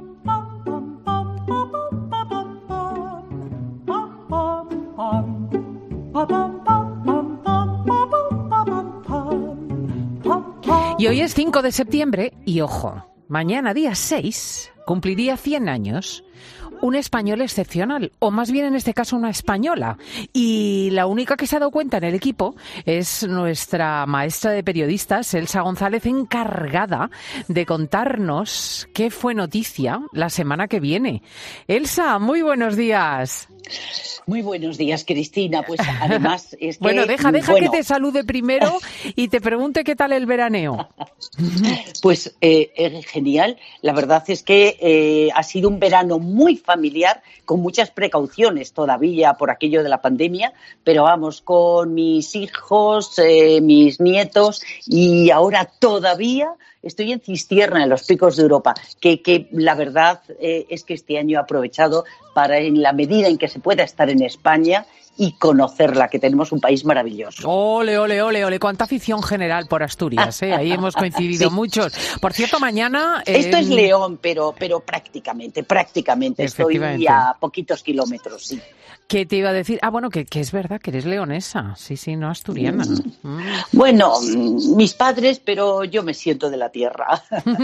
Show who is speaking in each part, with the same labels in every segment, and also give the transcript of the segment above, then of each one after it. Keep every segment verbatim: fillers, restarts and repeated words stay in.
Speaker 1: Y hoy es cinco de septiembre y, ojo, mañana día seis cumpliría cien años un español excepcional, o más bien en este caso una española. Y la única que se ha dado cuenta en el equipo es nuestra maestra de periodistas, Elsa González, encargada de contarnos qué fue noticia la semana que viene. Elsa, muy buenos días.
Speaker 2: Muy buenos días, Cristina. Pues además es que...
Speaker 1: Bueno, deja, deja
Speaker 2: bueno.
Speaker 1: que te salude primero y te pregunte qué tal el veraneo.
Speaker 2: Pues eh, eh, genial. La verdad es que eh, ha sido un verano muy familiar, con muchas precauciones todavía por aquello de la pandemia, pero vamos, con mis hijos, eh, mis nietos, y ahora todavía estoy en Cistierna, en los Picos de Europa, que, que la verdad eh, es que este año he aprovechado para, en la medida en que se pueda, estar en España y conocerla, que tenemos un país maravilloso.
Speaker 1: Ole, ole, ole, ole, cuánta afición general por Asturias, ¿eh? Ahí hemos coincidido sí. muchos. Por cierto, mañana... Eh...
Speaker 2: Esto es León, pero, pero prácticamente, prácticamente, estoy a poquitos kilómetros, sí.
Speaker 1: ¿Qué te iba a decir? Ah, bueno, que, que es verdad que eres leonesa, sí, sí, no asturiana.
Speaker 2: Mm. Mm. Bueno, mis padres, pero yo me siento de la tierra.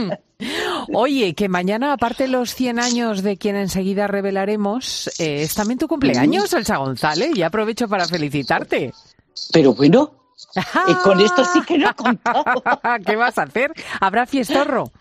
Speaker 1: Oye, que mañana, aparte de los cien años de quien enseguida revelaremos, eh, es también tu cumpleaños, Elsa González, y aprovecho para felicitarte.
Speaker 2: Pero bueno, eh, con esto sí que no he contado.
Speaker 1: ¿Qué vas a hacer? ¿Habrá fiestorro?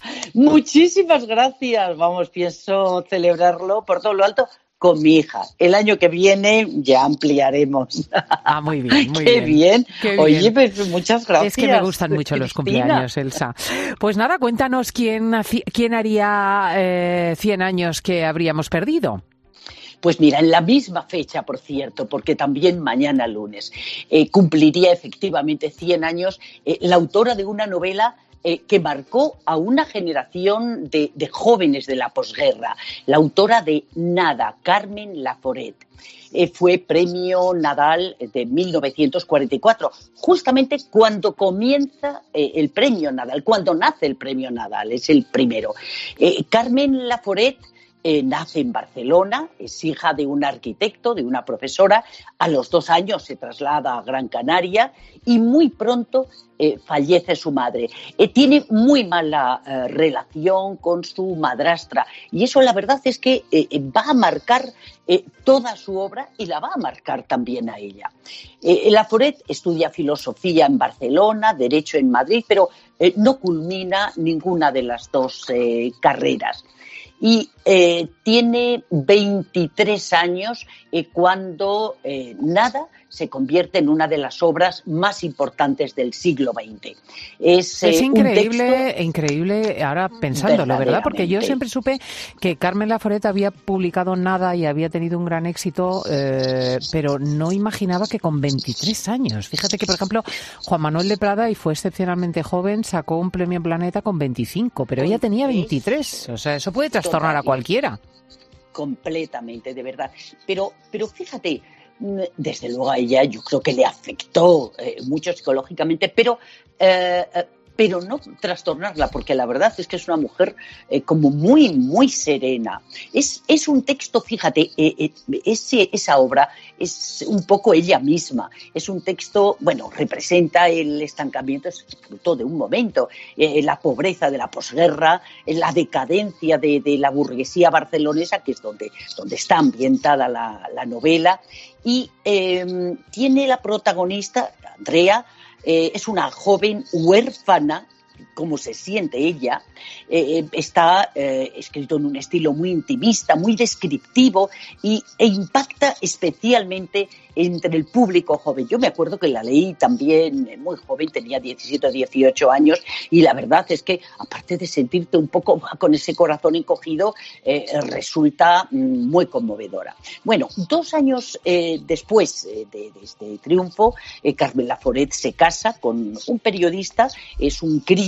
Speaker 2: Muchísimas gracias. Vamos, pienso celebrarlo por todo lo alto con mi hija. El año que viene ya ampliaremos.
Speaker 1: Ah, muy bien, muy
Speaker 2: Qué
Speaker 1: bien.
Speaker 2: bien.
Speaker 1: Qué
Speaker 2: Oye,
Speaker 1: bien.
Speaker 2: Pues muchas gracias.
Speaker 1: Es que me gustan mucho
Speaker 2: Cristina.
Speaker 1: Los cumpleaños, Elsa. Pues nada, cuéntanos quién, quién haría eh, cien años que habríamos perdido.
Speaker 2: Pues mira, en la misma fecha, por cierto, porque también mañana lunes eh, cumpliría efectivamente cien años eh, la autora de una novela Eh, que marcó a una generación de, de jóvenes de la posguerra, la autora de Nada, Carmen Laforet. Eh, fue premio Nadal de mil novecientos cuarenta y cuatro, justamente cuando comienza eh, el premio Nadal, cuando nace el premio Nadal, es el primero. Eh, Carmen Laforet Eh, nace en Barcelona, es hija de un arquitecto, de una profesora. A los dos años se traslada a Gran Canaria y muy pronto eh, fallece su madre. Eh, tiene muy mala eh, relación con su madrastra y eso la verdad es que eh, va a marcar eh, toda su obra y la va a marcar también a ella. Eh, Laforet estudia filosofía en Barcelona, derecho en Madrid, pero eh, no culmina ninguna de las dos eh, carreras. Y eh, tiene veintitrés años eh, cuando eh, Nada se convierte en una de las obras más importantes del siglo veinte. Es, eh,
Speaker 1: es increíble,
Speaker 2: un texto
Speaker 1: increíble ahora pensándolo, ¿verdad? Porque yo siempre supe que Carmen Laforet había publicado Nada y había tenido un gran éxito, eh, pero no imaginaba que con veintitrés años. Fíjate que, por ejemplo, Juan Manuel de Prada, y fue excepcionalmente joven, sacó un premio Planeta con veinticinco, pero ella tenía veintitrés. O sea, eso puede trastornar a cualquiera.
Speaker 2: Completamente, de verdad. Pero, pero fíjate, desde luego a ella yo creo que le afectó eh, mucho psicológicamente, pero, eh, pero no trastornarla, porque la verdad es que es una mujer eh, como muy, muy serena. Es, es un texto, fíjate, eh, eh, ese, esa obra es un poco ella misma. Es un texto, bueno, representa el estancamiento, es fruto de un momento, eh, la pobreza de la posguerra, eh, la decadencia de, de la burguesía barcelonesa, que es donde, donde está ambientada la, la novela. Y eh, tiene la protagonista, Andrea, eh, es una joven huérfana, como se siente ella. Eh, está eh, escrito en un estilo muy intimista, muy descriptivo y, e impacta especialmente entre el público joven. Yo me acuerdo que la leí también muy joven, tenía diecisiete o dieciocho años, y la verdad es que, aparte de sentirte un poco con ese corazón encogido, eh, resulta muy conmovedora. Bueno, dos años eh, después eh, de, de este triunfo, eh, Carmen Laforet se casa con un periodista, es un crítico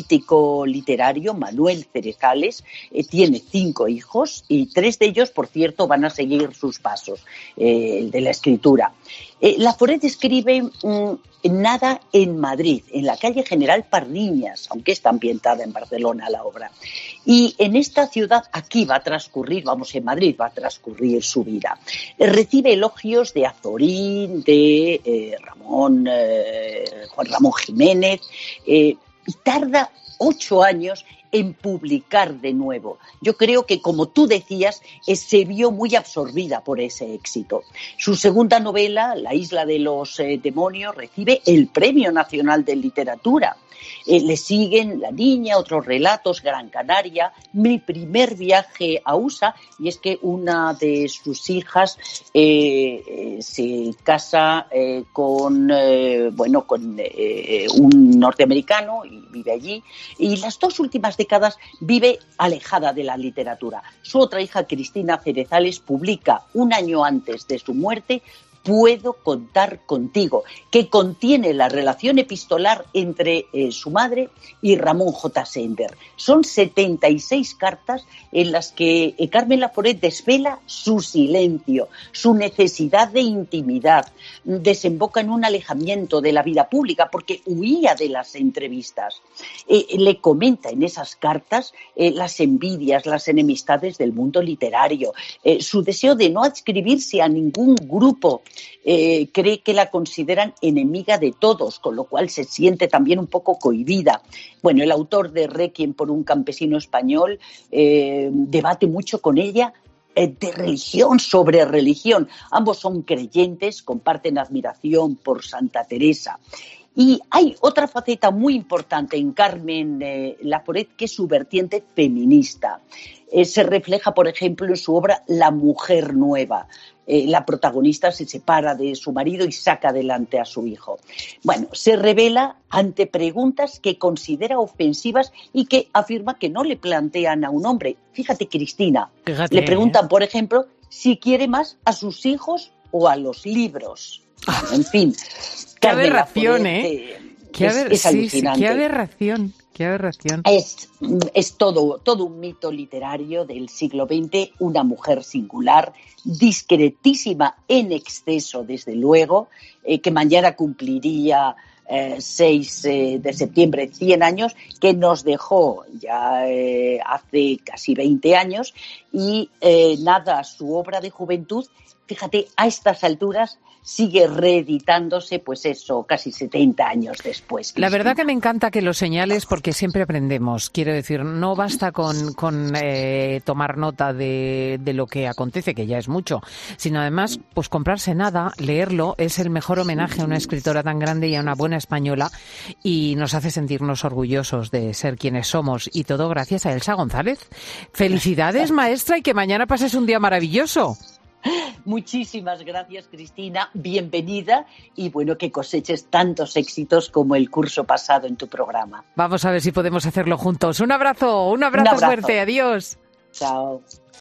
Speaker 2: crítico literario, Manuel Cerezales, eh, tiene cinco hijos y tres de ellos, por cierto, van a seguir sus pasos, eh, el de la escritura. Eh, Laforet escribe mmm, Nada en Madrid, en la calle General Pardiñas, aunque está ambientada en Barcelona la obra. Y en esta ciudad, aquí va a transcurrir, vamos, en Madrid va a transcurrir su vida. Eh, recibe elogios de Azorín, de eh, Ramón, eh, Juan Ramón Jiménez, eh, y tarda ocho años en publicar de nuevo. Yo creo que, como tú decías, eh, se vio muy absorbida por ese éxito. Su segunda novela, La isla de los eh, demonios, recibe el Premio Nacional de Literatura. Eh, le siguen La niña, otros relatos, Gran Canaria, Mi primer viaje a U S A, y es que una de sus hijas eh, eh, se casa eh, con, eh, bueno, con eh, un norteamericano y vive allí, y las dos últimas décadas vive alejada de la literatura. Su otra hija, Cristina Cerezales, publica un año antes de su muerte Puedo contar contigo, que contiene la relación epistolar entre eh, su madre y Ramón J. Sender. Son setenta y seis cartas en las que eh, Carmen Laforet desvela su silencio, su necesidad de intimidad, desemboca en un alejamiento de la vida pública porque huía de las entrevistas. Eh, le comenta en esas cartas eh, las envidias, las enemistades del mundo literario, eh, su deseo de no adscribirse a ningún grupo. Eh, cree que la consideran enemiga de todos, con lo cual se siente también un poco cohibida. Bueno, el autor de Requiem por un campesino español eh, debate mucho con ella eh, de religión, sobre religión. Ambos son creyentes, comparten admiración por Santa Teresa. Y hay otra faceta muy importante en Carmen eh, Laforet, que es su vertiente feminista. Eh, se refleja, por ejemplo, en su obra La mujer nueva. Eh, la protagonista se separa de su marido y saca adelante a su hijo. Bueno, se revela ante preguntas que considera ofensivas y que afirma que no le plantean a un hombre. Fíjate, Cristina,
Speaker 1: Fíjate,
Speaker 2: le preguntan, por ejemplo, si quiere más a sus hijos o a los libros. Bueno, en fin.
Speaker 1: Qué aberración, ¿eh? Qué,
Speaker 2: es,
Speaker 1: aber-
Speaker 2: es
Speaker 1: sí,
Speaker 2: alucinante.
Speaker 1: sí, qué aberración, qué aberración.
Speaker 2: Es, es todo, todo un mito literario del siglo veinte, una mujer singular, discretísima en exceso, desde luego, eh, que mañana cumpliría eh, seis eh, de septiembre, cien años, que nos dejó ya eh, hace casi veinte años, y eh, nada, su obra de juventud, fíjate, a estas alturas sigue reeditándose, pues eso, casi setenta años después.
Speaker 1: La verdad que me encanta que lo señales porque siempre aprendemos. Quiero decir, no basta con, con eh, tomar nota de, de lo que acontece, que ya es mucho, sino además, pues comprarse nada, leerlo, es el mejor homenaje a una escritora tan grande y a una buena española, y nos hace sentirnos orgullosos de ser quienes somos, y todo gracias a Elsa González. Felicidades, maestra, y que mañana pases un día maravilloso.
Speaker 2: Muchísimas gracias, Cristina, bienvenida, y bueno, que coseches tantos éxitos como el curso pasado en tu programa.
Speaker 1: Vamos a ver si podemos hacerlo juntos. Un abrazo, un abrazo, un abrazo. fuerte, adiós.
Speaker 2: Chao.